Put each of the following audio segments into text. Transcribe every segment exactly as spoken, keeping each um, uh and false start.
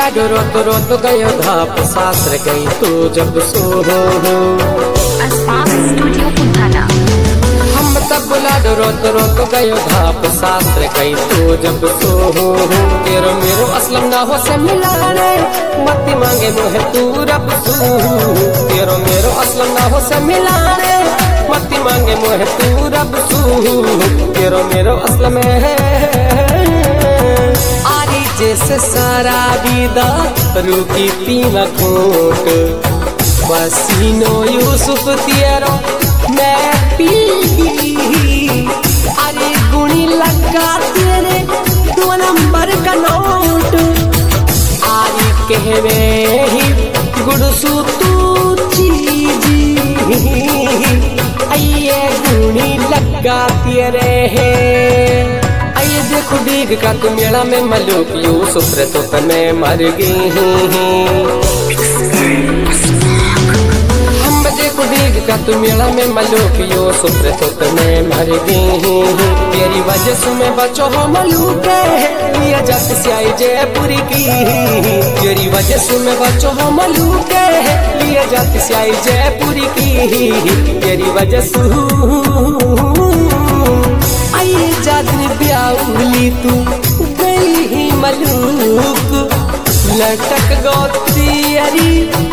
लाडो रोत रोत गयो धाप शास्त्र गई तो जब सो हो स्टूडियो पुराना। हम तब लाडो रोत रोत गयो धाप शास्त्र गई तो जब सो हो तेरो मेरो असलम ना हो से मिला रे मत मांगे मोहे तू रब सू तेरो मेरो असलम ना हो से मिला रे मत मांगे मोहे तू रब सू तेरो मेरो असलम है जैसे सारा विदा रुकी पीना कोट पसीनो यूसुफ तेरो मैं पी अरे गुणी लगा तेरे दो नंबर का नोट आरी कहवे ही गुड़सू तू चीजी आइए गुणी लगा तेरे है देखो डीग का तू मेला में मलूक यूसुफ रे तो तने मर गई हम देखो डीग का तू मेला में मलूक यूसुफ रे तो तने मर गई तेरी वजह से मैं बचो हो मलूक लिया जात से आई जयपुरी की तेरी वजह से मैं बचो हो मलूक लिया जात से आई जयपुरी की तेरी वजह से जादनी ब्याउली तू गई ही मलूक लटक गौती अरी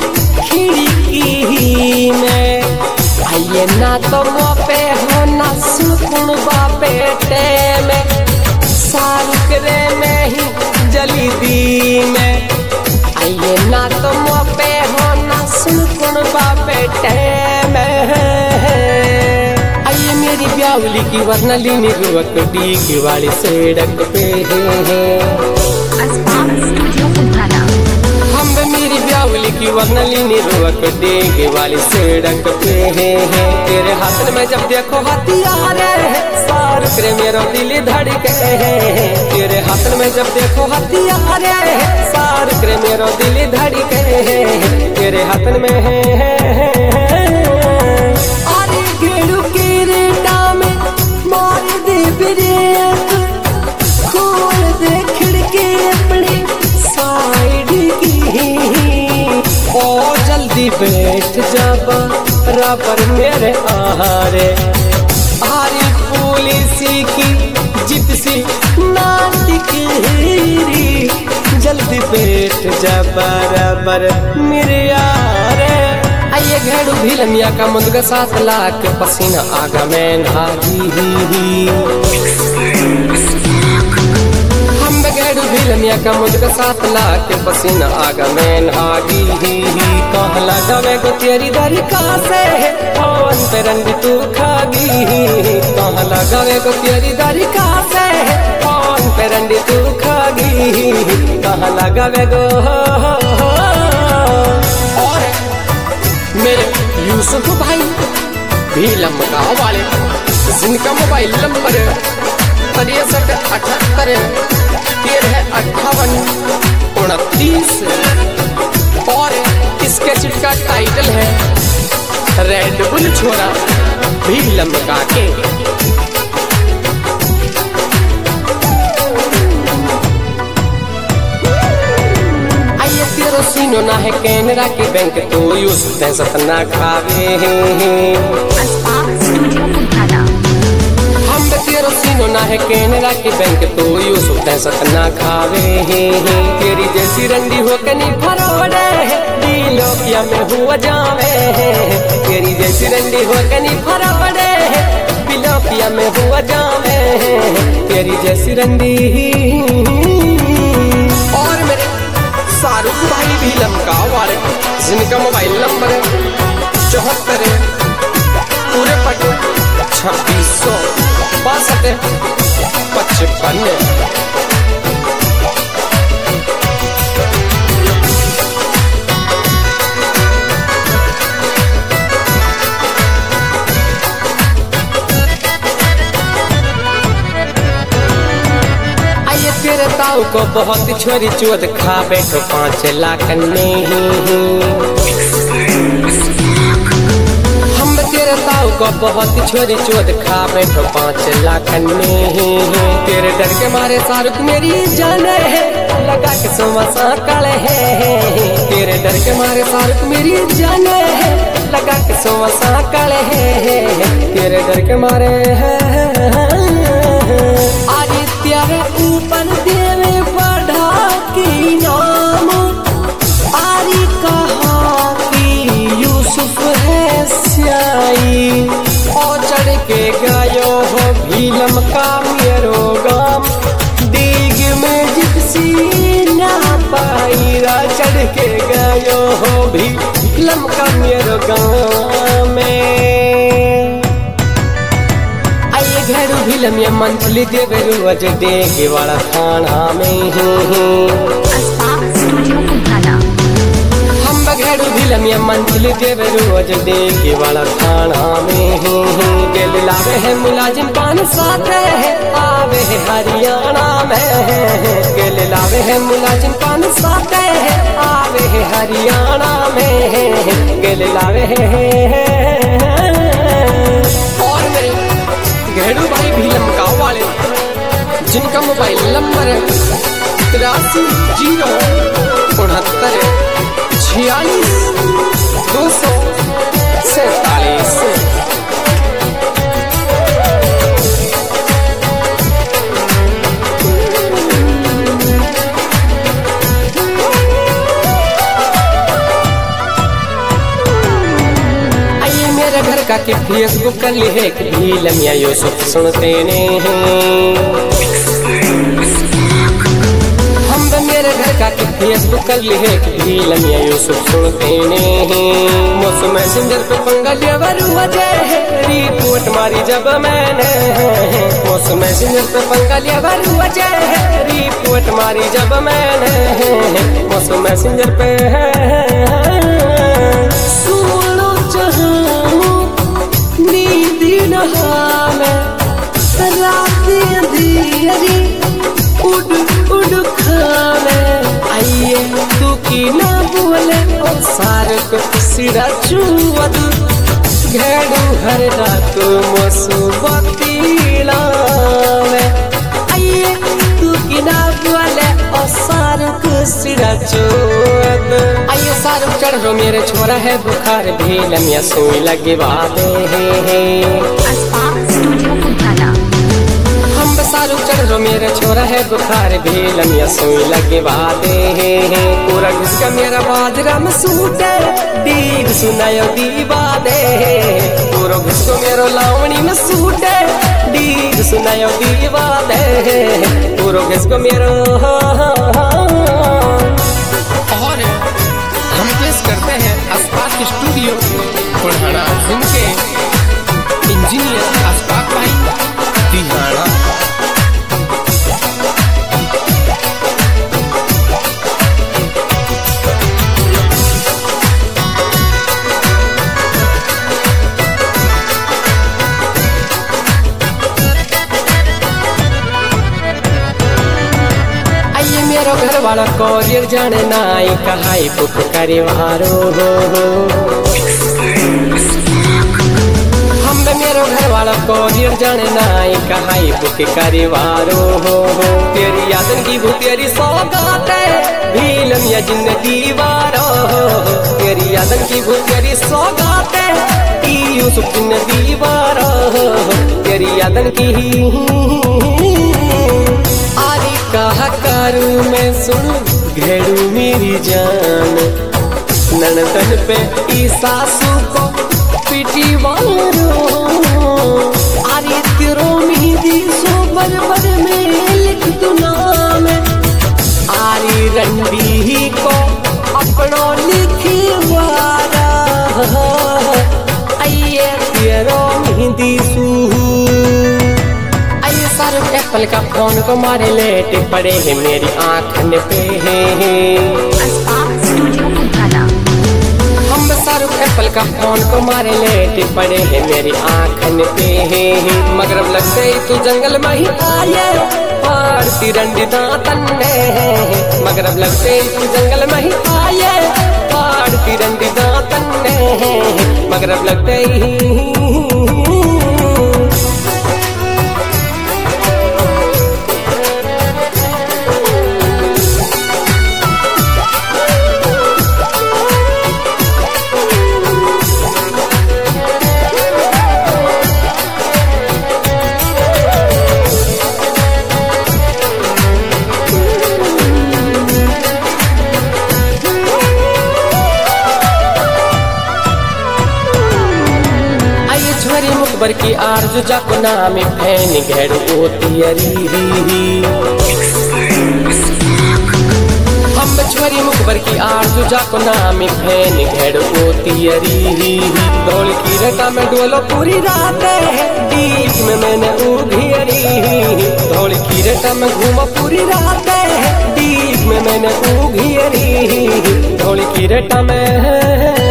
खिड़की में आइए ना तो मोपे हो ना सुकुन बापेटे में सारुक रे में ही जली दी में आइए ना तो मोपे हो ना सुकुन बापेटे में मेरी ब्यावली की वर्णलिनी रुवक डी वाली सेड़क पे हम मेरी ब्यावली की वर्णलिनी रुवक डी वाली सेड़क पे तेरे हाथ में जब देखो हथियार सारुक रे मेरा दिल धड़के तेरे हाथ में जब देखो हथियार सारुक रे मेरा दिल धड़के तेरे हाथ में है खोल दे खिड़की अपनी साइड की ओ जल्दी बैठ जा बराबर मेरे आहारे आरी पुलिस की जिप्सी नाटिक जल्दी बैठ जा बराबर मेरे यारे आइए घेड़ू भिलमिया का मुंदगा सात लाख पसीना आगा में नागी हम घेड़ू भिलमिया का मुंदगा सात लाख पसीना आगा में नागी कहाँ लगावे को तेरी दरी का से पवन पे रंग तू खागी कहाँ लगावे को तेरी दरी का से पवन पे रंग तू खागी कहाँ लगावे गो मेरे यूसुफ भाई भीलम गाँव वाले जिनका मोबाइल नंबर तिरसठ अठहत्तर तेरह अट्ठावन उनतीस और इसके चिट का टाइटल है रेड बुल छोरा भीलम का के सीनो ना है कैनरा के बैंक तो यूसुफ सतना खावे हम तेरो सीनो ना है कैनरा के बैंक तो यूसुफ सतना खावे तेरी जैसी रंडी हो कनी फरोड़े दिलोकिया में हुआ जावे तेरी जैसी रंडी हो कनी फरोड़े दिलोकिया में हुआ जावे तेरी जैसी रंडी और मेरे शाहरुख भाई भी लमका वाले जिनका मोबाइल नंबर चौहत्तर पूरे पटे छब्बीस सौ बासठ पचपन तेरे ताऊ को बहुत छोरी चोद खा बैठो पाँच लाख नहीं हम तेरे ताऊ को बहुत छोरी चोद खा बैठो पाँच लाख नहीं तेरे डर के मारे शाहरुख मेरी जान है लगा के सोमा साकल है, तेरे डर के मारे शाहरुख मेरी जाने है, लगा के सोमा साकल है, तेरे डर के मारे है। आदित्य रे ऊपर देवे बढ़ा की नाम, आरी कहा कि यूसुफ है स्याई, और चढ़ के गायो हो भीलम का मेरो गाम, दीग में जिप्सी ना पाईरा, चढ़ के गायो हो भीलम का मेरो गाम में। आइए घेरू भीलम ये मंथली देवे रोज देगे वाला थाना में, घेरू भीलम ये मंथली देवे रोज देगे वाला थाना में, गेल लावे है मुलाजिम पान साथ है, आवे है हरियाणा में, गेल लावे है मुलाजिम पान साथ है, आवे है हरियाणा में, गेल लावे है। और मेरे घेरू भाई भीलम गाँव वाले जिनका मोबाइल नंबर तिरासी जीरो उनहत्तर छियालीस दो सौ सैतालीस। आइए मेरे घर का के फेसबुक कर ली है कि भीलम या यूसुफ सुनते नहीं, मेरे घर का के फेसबुक कर ली है कि भीलम या यूसुफ सुनते नहीं, मौसम मैसेंजर पे पंगा लिया वजह है, रिपोर्ट मारी जब मैंने, मौसम मैसेंजर पे पंगा लिया वजह है, रिपोर्ट मारी जब मैंने, मौसम मैसेंजर पे सुनो चाहूं नींद नहा में रात अंधेरी उड़ उड़ खाने, आइए तू की ना बोले और सारे को सिरा चुवद, घेरू हर रात मुसीबती लावे, आइए तू की ना बोले और सारे को सिरा चुवद। आइए सारुख चढ़ रो मेरे छोरा है बुखार, भीलम या सुई लगे बादे सारू चढ़ रो मेरे छोरा है बुखार, भीलम या सुई लगे बादे हैं, पूरा घुसका मेरा बाजरा में सूटे, दीद सुनायो दीवा दे, पूरा घुसको मेरो लावणी में सूटे, दीद सुनायो दीवा दे, पूरा घुसको मेरो। और हम पेश करते हैं अस्पाक स्टूडियो बुढ़ाना, उनके इंजीनियर अस्पाक भाई दिहाना। मेरो घर वाला कोरियर जाने नाई कहाई पुक करिवारो हो, हम मेरो घर वाला कोरियर जाने नाई कहाई पुक करिवारो हो, तेरी यादन की भू तेरी सौगात है, भीलम या जिंदगी वारो, तेरी यादन की भू तेरी सौगात है, यूसुफ जिंदगी वारो, तेरी यादन की आरी कहा करू मैं सुन, घेरू मेरी जान, ननदन पे ई सासू को पिटी वारो, आरी तेरो मेहदी सो बरबर में लिख दू नाम, आरी रंडी को अपनो लिखी वारा, आइए तेरो मेहदी सू। एप्पल का फोन को मारे लेटे पड़े हैं मेरी आँखन पे, हम शाहरुख एप्पल का फोन को मारे लेटे पड़े हैं मेरी आँखन पे, मगरब लग गई तू जंगल में ही आए, पारती रंडी दातन ने, मगरब लग गई तू जंगल में ही आए, पारती रंडी दातन ने, मगरब लग गई। मुखबर की आरजू जाको नामी फैन घेड़ ओ तियरी हम छोरी मुखबर की आरजू जाको नामी फैन घेड़ ओ तियरी ढोल की रटा में डोलो पूरी रात बीच में मैंने उघियरी ढोल की रटा में घूमो पूरी रात बीच में मैंने उघियरी ढोल की रटा में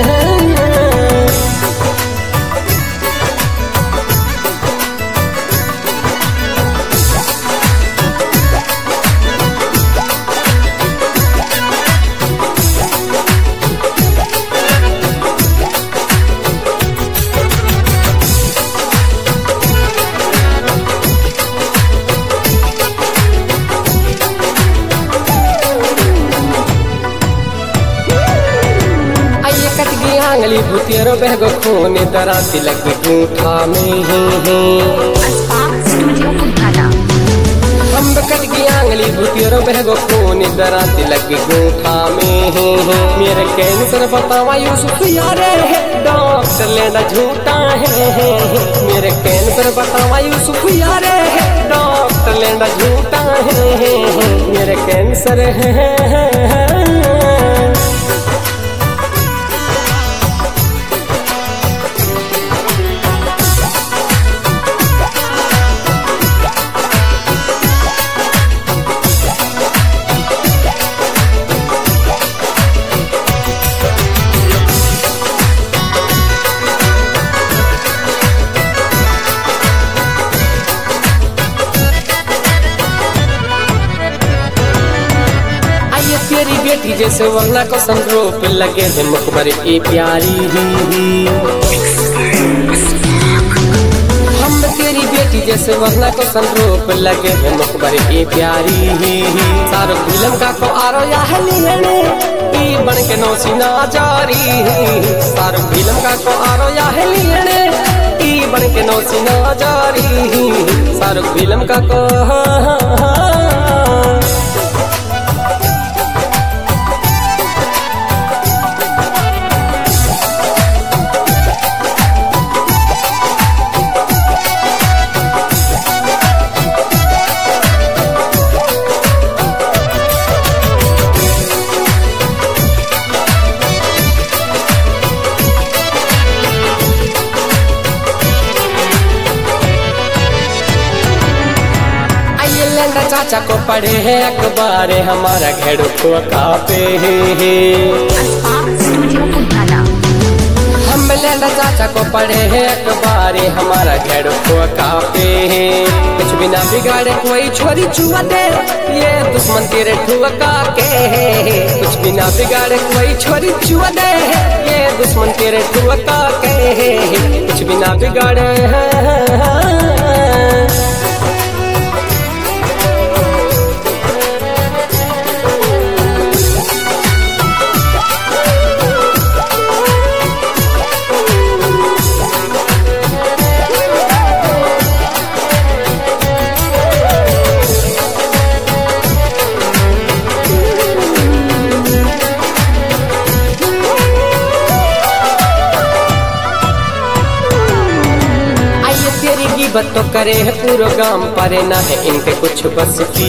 आंगली भूतियरो बहगो खून दरा तिलक गूठा में हम कट की आंगली भूतियरो बहगो खून दरा तिलक गूठा में मेरे कैंसर बतावा यूसुफ यारे डॉक्टर लेना झूठा है मेरे कैंसर बतावा यूसुफ यारे डॉक्टर लेना झूठा है मेरे कैंसर है तेरी बेटी जैसे वरना को संरूप लगे है मुखबर की प्यारी हम तेरी बेटी जैसे वरना को संरूप लगे है मुखबर की प्यारी सारो फिल्म का को आरो या है लियने ई बन के नौसी ना जारी सारो फिल्म का को आरो या है लियने ई बन के नौसी ना जारी सारो फिल्म का को चाचा को पढ़े है अखबार हमारा घेड़ो को कापे हम लेना चाचा को पढ़े है अखबार हमारा घेड़ो को कापे कुछ भी ना बिगाड़े कोई छोरी छुआ दे ये दुश्मन तेरे ठुका के कुछ भी ना बिगाड़े कोई छोरी छुआ दे ये दुश्मन तेरे ठुका के कुछ भी ना बिगाड़े बत तो करे है पूरा गांव परे ना है इनके कुछ बस की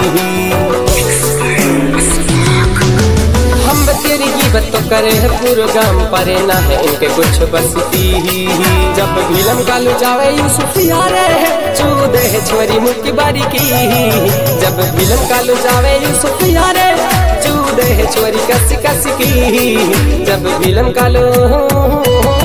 हम तेरी गिबत तो करे है पूरा गांव परे ना है इनके कुछ बस की जब फिल्म कालू जावे यूसुफ यारे चूदे है छोरी मुक्की बारी की जब फिल्म कालू जावे यूसुफ यारे चूदे है छोरी कसी कसी की जब फिल्म कालू